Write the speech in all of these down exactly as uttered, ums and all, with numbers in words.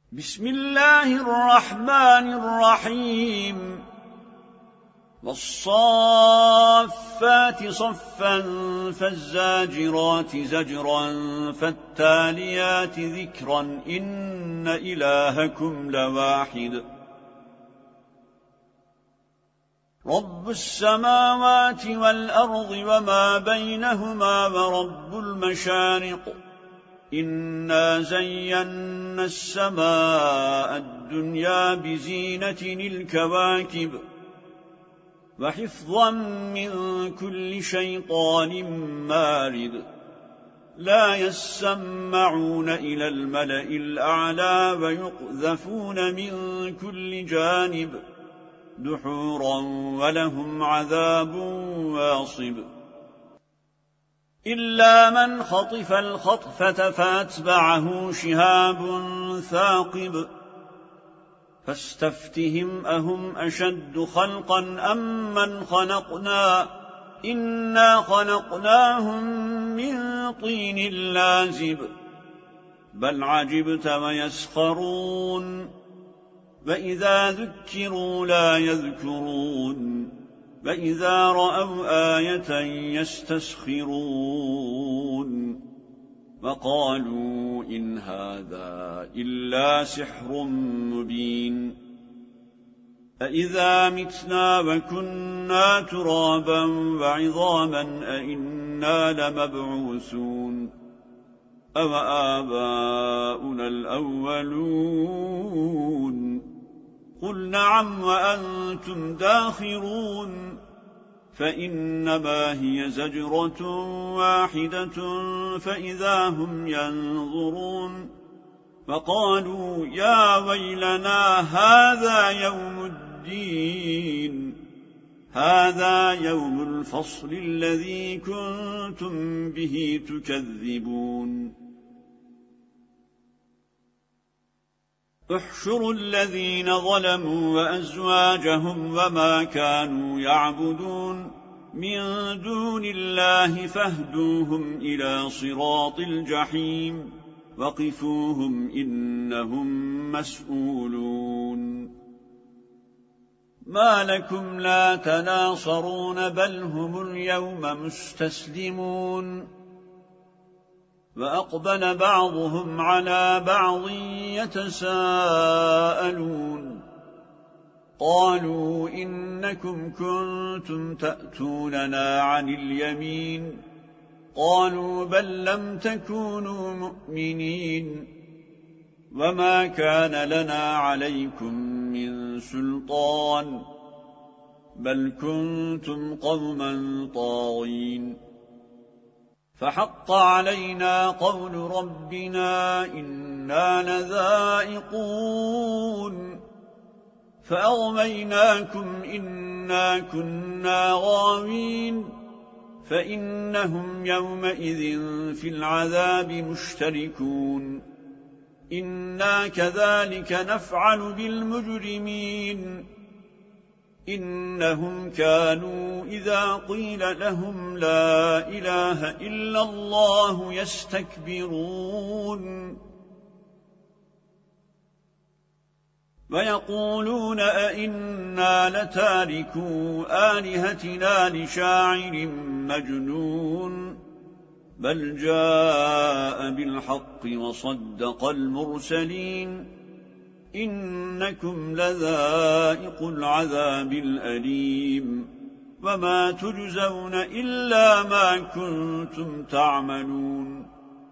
بسم الله الرحمن الرحيم والصافات صفا فالزاجرات زجرا فالتاليات ذكرا إن إلهكم لواحد رب السماوات والأرض وما بينهما ورب المشارق إنا زينا السماء الدنيا بزينة الكواكب وحفظا من كل شيطان مارد لا يسمعون إلى الملأ الأعلى ويقذفون من كل جانب دحورا ولهم عذاب واصب إلا من خطف الخطفة فاتبعه شهاب ثاقب فاستفتهم أهم أشد خلقا أم من خلقنا إنا خلقناهم من طين لازب بل عجبت ويسخرون وإذا ذكروا لا يذكرون وإذا رأوا آية يستسخرون وقالوا إن هذا إلا سحر مبين أإذا متنا وكنا ترابا وعظاما أإنا لمبعوثون أو آباؤنا الأولون قل نعم وأنتم داخرون فإنما هي زجرة واحدة فإذا هم ينظرون فقالوا يا ويلنا هذا يوم الدين هذا يوم الفصل الذي كنتم به تكذبون احشروا الذين ظلموا وأزواجهم وما كانوا يعبدون من دون الله فاهدوهم إلى صراط الجحيم وقفوهم إنهم مسؤولون ما لكم لا تناصرون بل هم اليوم مستسلمون وأقبل بعضهم على بعض يتساءلون قالوا إنكم كنتم تأتوننا عن اليمين قالوا بل لم تكونوا مؤمنين وما كان لنا عليكم من سلطان بل كنتم قوما طاغين فحق علينا قول ربنا إنا لذائقون فأغويناكم إنا كنا غاوين فإنهم يومئذ في العذاب مشتركون إنا كذلك نفعل بالمجرمين إنهم كانوا إذا قيل لهم لا إله إلا الله يستكبرون ويقولون أئنا لتاركو آلهتنا لشاعر مجنون بل جاء بالحق وصدق المرسلين إنكم لذائق العذاب الأليم وما تجزون إلا ما كنتم تعملون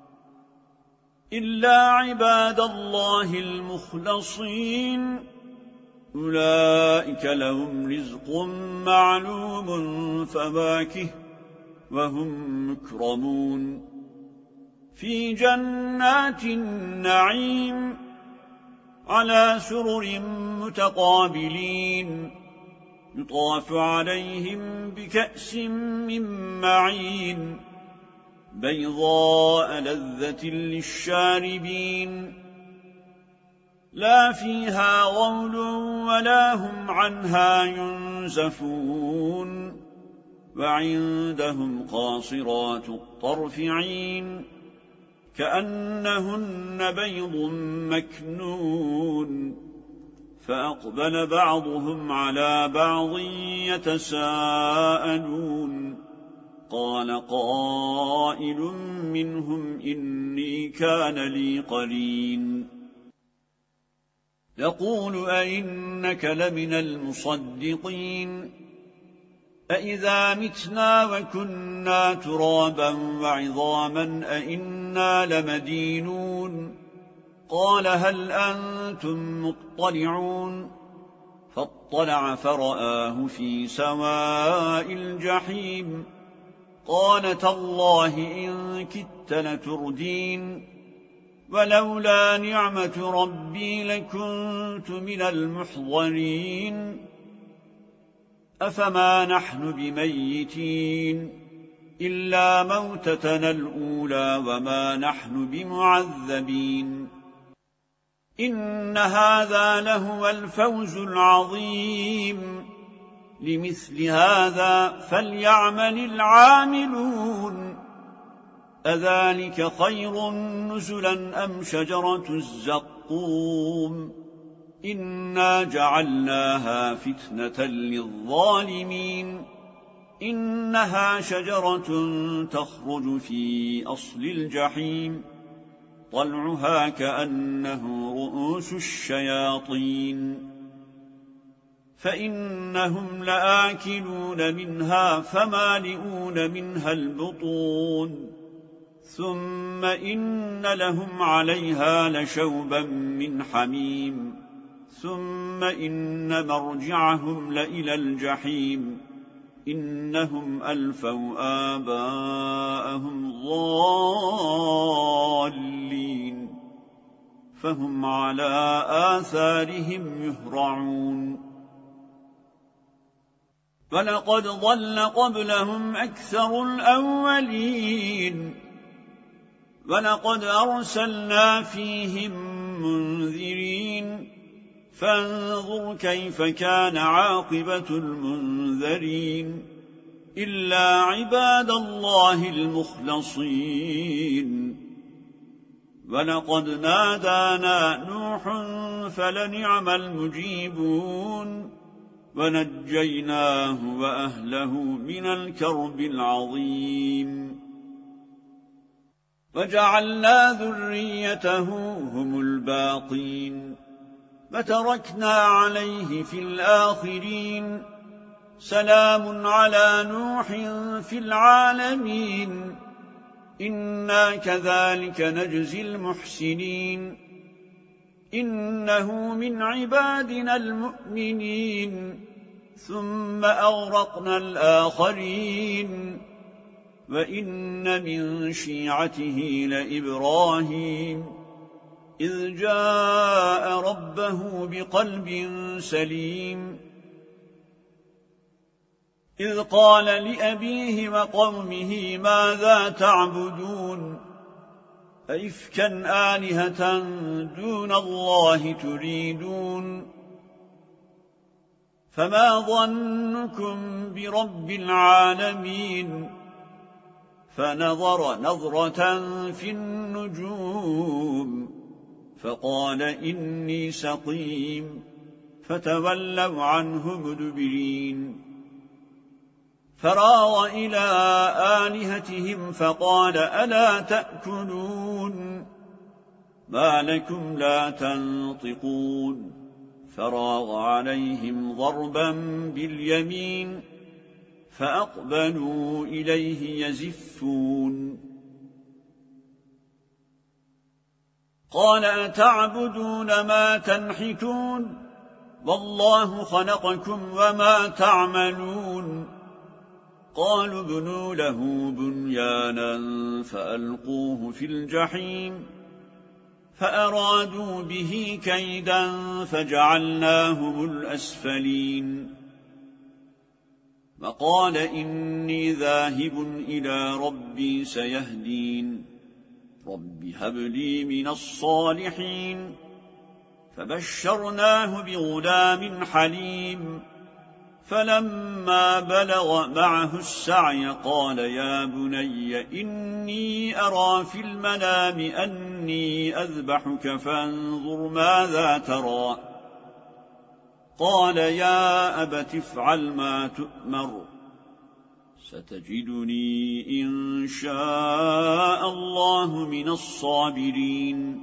إلا عباد الله المخلصين أولئك لهم رزق معلوم فواكه وهم مكرمون في جنات النعيم على سرر متقابلين يطاف عليهم بكأس من معين بيضاء لذة للشاربين لا فيها غول ولا هم عنها ينزفون وعندهم قاصرات الطرف عين كأنهن بيض مكنون فأقبل بعضهم على بعض يتساءلون قال قائل منهم إني كان لي قرين يقول أئنك لمن المصدقين أئذا متنا وكنا ترابا وعظاما أئنا لمدينون قال هل أنتم مطلعون فاطلع فرآه في سواء الجحيم قال تالله إن كدت لتردين ولولا نعمة ربي لكنت من المحضرين أفما نحن بميتين إلا موتتنا الأولى وما نحن بمعذبين إن هذا لهو الفوز العظيم لمثل هذا فليعمل العاملون أذلك خير نزلا أم شجرة الزقوم إنا جعلناها فتنة للظالمين إنها شجرة تخرج في أصل الجحيم طلعها كأنه رؤوس الشياطين فإنهم لآكلون منها فمالئون منها البطون ثم إن لهم عليها لشوبا من حميم ثم إن مرجعهم لإلى الجحيم إنهم ألفوا آباءهم ضالين فهم على آثارهم يهرعون ولقد ضل قبلهم أكثر الأولين ولقد أرسلنا فيهم منذرين فانظر كيف كان عاقبة المنذرين إلا عباد الله المخلصين ولقد نادانا نوح فلنعم المجيبون ونجيناه وأهله من الكرب العظيم وجعلنا ذريته هم الباقين وتركنا عليه في الآخرين سلام على نوح في العالمين إنا كذلك نجزي المحسنين إنه من عبادنا المؤمنين ثم أغرقنا الآخرين وإن من شيعته لإبراهيم إذ جاء ربه بقلب سليم إذ قال لأبيه وقومه ماذا تعبدون أئفكا آلهة دون الله تريدون فما ظنكم برب العالمين فنظر نظرة في النجوم فقال إني سقيم فتولوا عنه مدبرين فراغ إلى آلهتهم فقال ألا تأكلون ما لكم لا تنطقون فراغ عليهم ضربا باليمين فأقبلوا إليه يزفون قال أتعبدون ما تنحتون والله خلقكم وما تعملون قالوا ابنوا له بنيانا فألقوه في الجحيم فأرادوا به كيدا فجعلناهم الأسفلين وقال إني ذاهب إلى ربي سيهدين رب هب لي من الصالحين فبشرناه بغلام حليم فلما بلغ معه السعي قال يا بني إني أرى في المنام أني أذبحك فانظر ماذا ترى. قال يا أبت افعل ما تؤمر ستجدني إن شاء الله من الصابرين.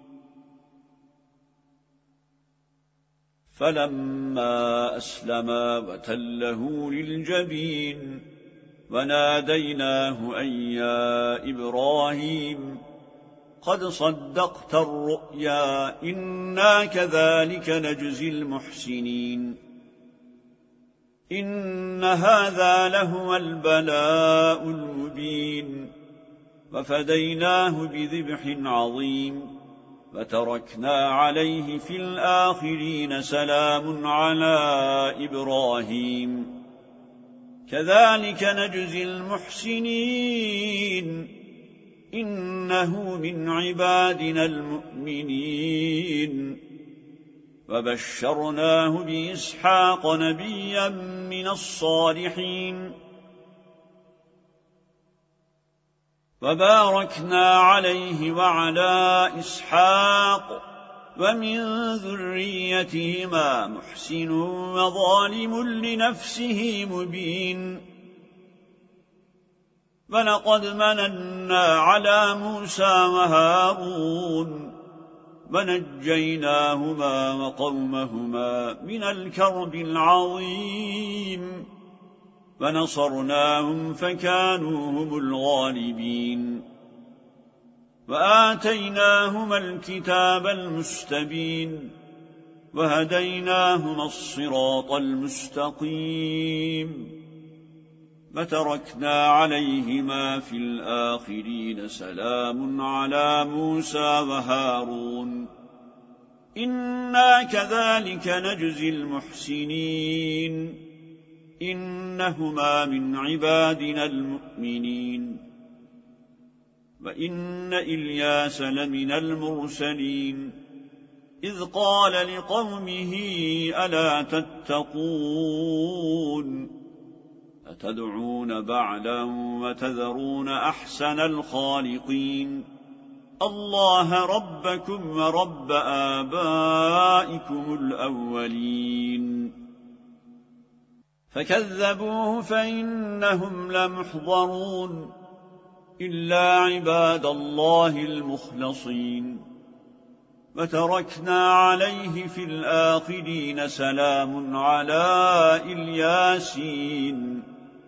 فلما أسلما وتله للجبين وناديناه أن يا إبراهيم قد صدقت الرؤيا إنا كذلك نجزي المحسنين. إن هذا لهو البلاء المبين وفديناه بذبح عظيم وتركنا عليه في الآخرين سلام على إبراهيم كذلك نجزي المحسنين إنه من عبادنا المؤمنين. وبشرناه بإسحاق نبيا من الصالحين وباركنا عليه وعلى إسحاق ومن ذريتهما محسن وظالم لنفسه مبين. ولقد مننا على موسى وهارون ونجيناهما وقومهما من الكرب العظيم ونصرناهم فكانوا هم الغالبين. وآتيناهما الكتاب المستبين وهديناهما الصراط المستقيم وتركنا عليهما في الآخرين سلام على موسى وهارون إنا كذلك نجزي المحسنين إنهما من عبادنا المؤمنين. وإن إلياس لمن المرسلين إذ قال لقومه ألا تتقون أتدعون بعلا وتذرون أحسن الخالقين الله ربكم ورب آبائكم الأولين. فكذبوه فإنهم لمحضرون إلا عباد الله المخلصين وتركنا عليه في الآخرين سلام على الياسين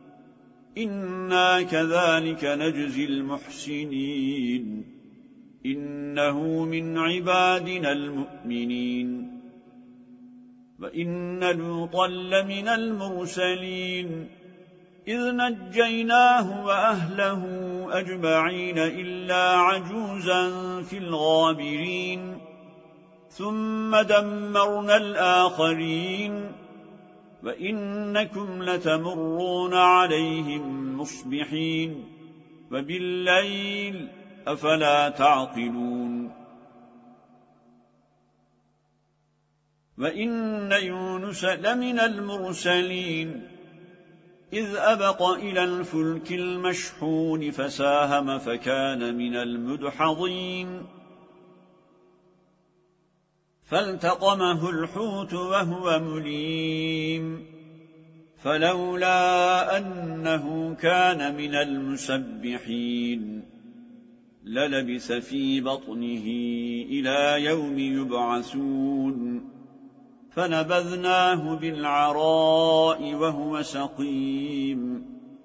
إنا كذلك نجزي المحسنين إنه من عبادنا المؤمنين. وإن لوطا لمن المرسلين إذ نجيناه وأهله أجمعين إلا عجوزا في الغابرين ثم دمرنا الآخرين وإنكم لتمرون عليهم مصبحين وبالليل أفلا تعقلون. وإن يونس لمن المرسلين إذ أبق إلى الفلك المشحون فساهم فكان من المدحضين فالتقمه الحوت وهو مليم فلولا أنه كان من المسبحين للبث في بطنه إلى يوم يبعثون فنبذناه بالعراء وهو سقيم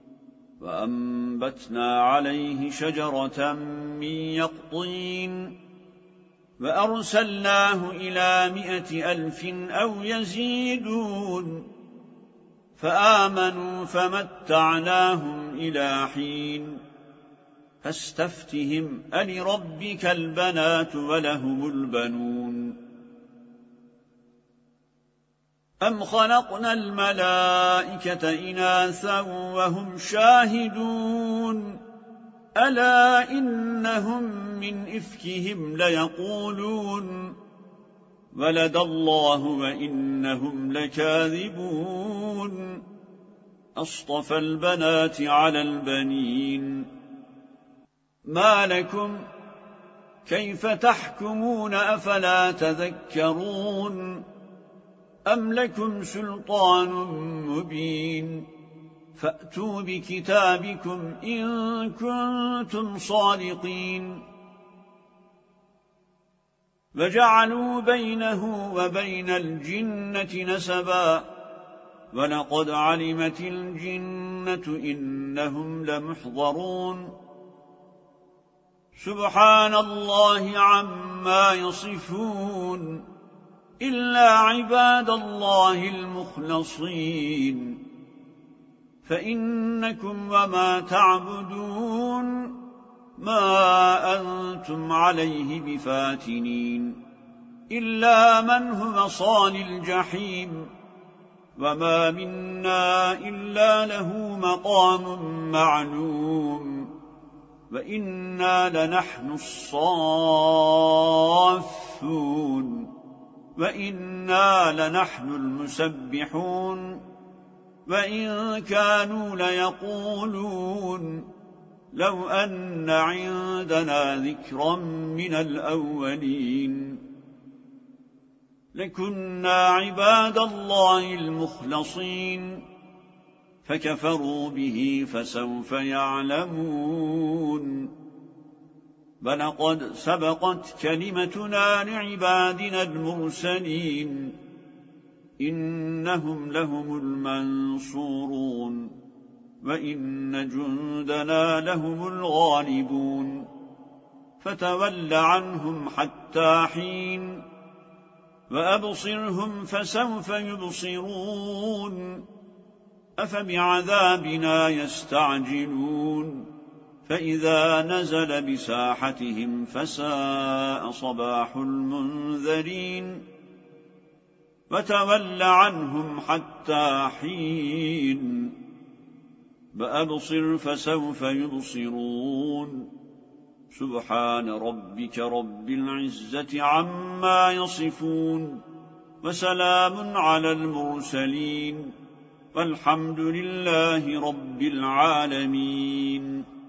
وأنبتنا عليه شجرة من يقطين وأرسلناه إلى مئة ألف أو يزيدون فآمنوا فمتعناهم إلى حين فاستفتهم ألربك البنات ولهم البنون أم خلقنا الملائكة إناثا وهم شاهدون ألا إنهم من إفكهم ليقولون ولد الله وإنهم لكاذبون أصطفى البنات على البنين ما لكم كيف تحكمون أفلا تذكرون أم لكم سلطان مبين فأتوا بكتابكم إن كنتم صادقين وجعلوا بينه وبين الجنة نسبا ولقد علمت الجنة إنهم لمحضرون سبحان الله عما يصفون إلا عباد الله المخلصين فإنكم وما تعبدون ما أنتم عليه بفاتنين إلا من هو صال الجحيم وما منا إلا له مقام معلوم وإنا لنحن الصافون وإنا لنحن المسبحون وإن كانوا ليقولون لو أن عندنا ذكرا من الأولين لكنا عباد الله المخلصين فكفروا به فسوف يعلمون ولقد سبقت كلمتنا لعبادنا المرسلين إنهم لهم المنصورون وإن جندنا لهم الغالبون فتول عنهم حتى حين وأبصرهم فسوف يبصرون أفبعذابنا يستعجلون فإذا نزل بساحتهم فساء صباح المنذرين وتول عنهم حتى حين وأبصر فسوف يبصرون سبحان ربك رب العزة عما يصفون وسلام على المرسلين والحمد لله رب العالمين.